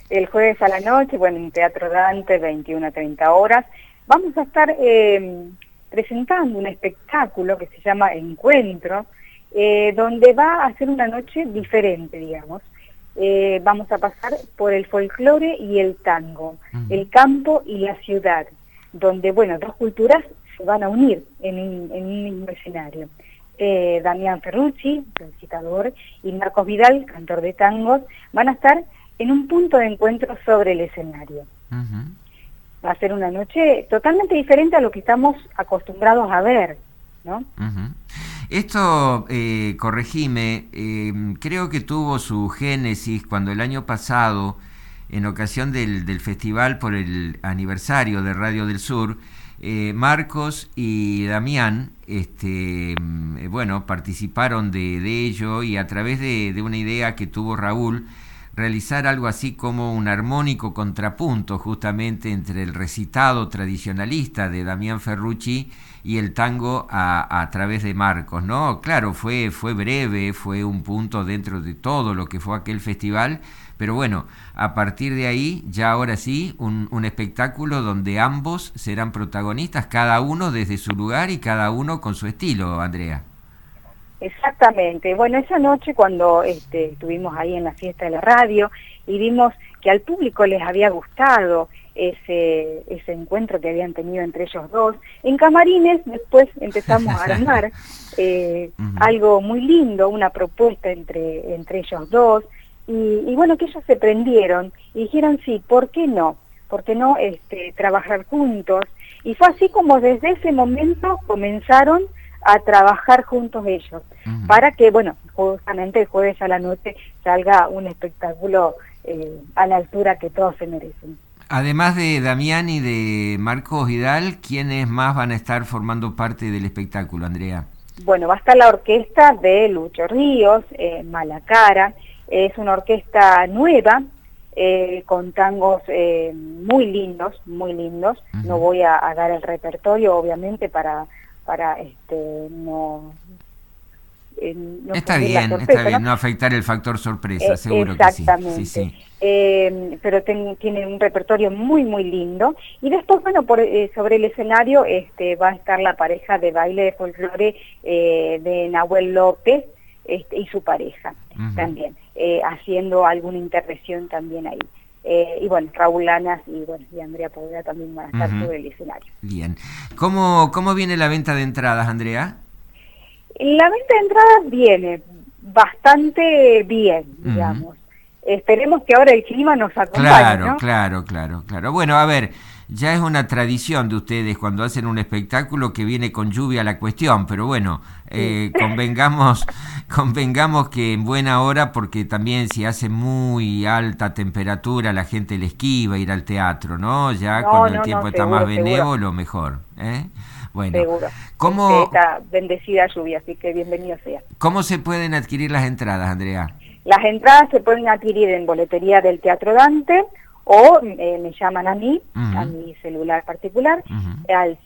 El jueves a la noche, bueno, en Teatro Dante, 21 a 30 horas, vamos a estar presentando un espectáculo que se llama Encuentro, donde va a ser una noche diferente, digamos. Vamos a pasar por el folclore y el tango, el campo y la ciudad, donde, bueno, dos culturas se van a unir en un mismo escenario. Damián Ferrucci, recitador, y Marcos Vidal, cantor de tangos, van a estar en un punto de encuentro sobre el escenario. Va a ser una noche totalmente diferente a lo que estamos acostumbrados a ver, ¿no? Esto, corregime, creo que tuvo su génesis cuando el año pasado, en ocasión del festival por el aniversario de Radio del Sur, Marcos y Damián, bueno, participaron de ello, y a través de una idea que tuvo Raúl, realizar algo así como un armónico contrapunto justamente entre el recitado tradicionalista de Damián Ferrucci y el tango a través de Marcos, ¿no? Claro, fue breve, fue un punto dentro de todo lo que fue aquel festival, pero bueno, a partir de ahí, ya ahora sí, un espectáculo donde ambos serán protagonistas, cada uno desde su lugar y cada uno con su estilo, Andrea. Exactamente. Bueno, esa noche cuando estuvimos ahí en la fiesta de la radio y vimos que al público les había gustado ese encuentro que habían tenido entre ellos dos, en camarines después empezamos a armar algo muy lindo, una propuesta entre ellos dos, y bueno, que ellos se prendieron y dijeron sí, ¿por qué no? ¿Por qué no trabajar juntos? Y fue así como desde ese momento comenzaron a trabajar juntos ellos, para que, bueno, justamente el jueves a la noche salga un espectáculo a la altura que todos se merecen. Además de Damián y de Marcos Vidal, ¿quiénes más van a estar formando parte del espectáculo, Andrea? Bueno, va a estar la orquesta de Lucho Ríos, Malacara, es una orquesta nueva, con tangos muy lindos, no voy a dar el repertorio, obviamente, para no está bien, ¿no? Afectar el factor sorpresa, seguro que sí. Exactamente. Sí. Pero tiene un repertorio muy lindo, y después, bueno, sobre el escenario va a estar la pareja de baile de folclore de Nahuel López y su pareja también, haciendo alguna intervención también ahí. Y bueno, Raúl Lanas y Andrea Poveda también van a estar sobre el escenario. Bien. ¿Cómo viene la venta de entradas, Andrea? La venta de entradas viene bastante bien, digamos. Esperemos que ahora el clima nos acompañe, ¿no? Claro. Bueno, a ver, ya es una tradición de ustedes cuando hacen un espectáculo que viene con lluvia la cuestión, pero bueno, convengamos que en buena hora, porque también si hace muy alta temperatura la gente le esquiva ir al teatro, ¿no? Ya cuando el tiempo está más benévolo, mejor, ¿eh? Bueno, seguro. ¿cómo esta bendecida lluvia, así que bienvenido sea. ¿Cómo se pueden adquirir las entradas, Andrea? Las entradas se pueden adquirir en boletería del Teatro Dante, o me llaman a mí, a mi celular particular, al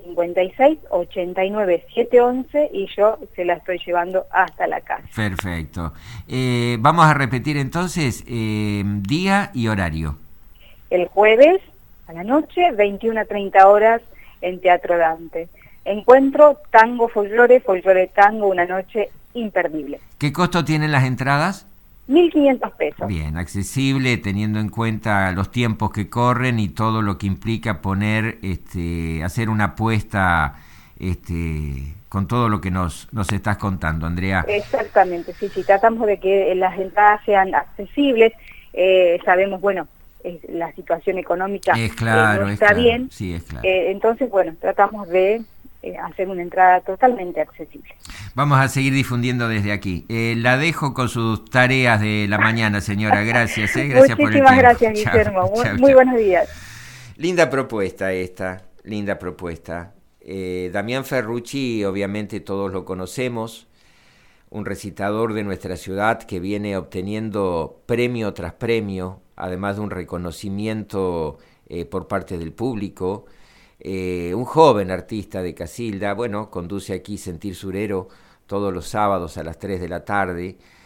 156-89-711, y yo se la estoy llevando hasta la casa. Perfecto. Vamos a repetir entonces día y horario. El jueves a la noche, 21 a 30 horas, en Teatro Dante. Encuentro tango folclore tango, una noche imperdible. ¿Qué costo tienen las entradas? 1.500 pesos. Bien, accesible, teniendo en cuenta los tiempos que corren y todo lo que implica poner, hacer una apuesta, con todo lo que nos estás contando, Andrea. Exactamente, sí, tratamos de que las entradas sean accesibles. Sabemos, bueno, la situación económica no está bien, sí, es claro. Entonces, bueno, tratamos de hacer una entrada totalmente accesible. Vamos a seguir difundiendo desde aquí. La dejo con sus tareas de la mañana, señora. Gracias, gracias por el tiempo. Muchísimas gracias, Guillermo. Muy buenos días. Linda propuesta esta, linda propuesta. Damián Ferrucci, obviamente todos lo conocemos, un recitador de nuestra ciudad que viene obteniendo premio tras premio, además de un reconocimiento por parte del público. Un joven artista de Casilda, bueno, conduce aquí Sentir Surero todos los sábados a las 3 de la tarde.